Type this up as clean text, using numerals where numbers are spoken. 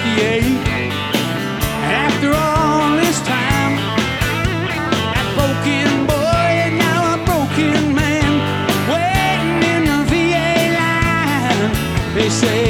58. After all this time, that broken boy is now a broken man, waiting in the VA line. They say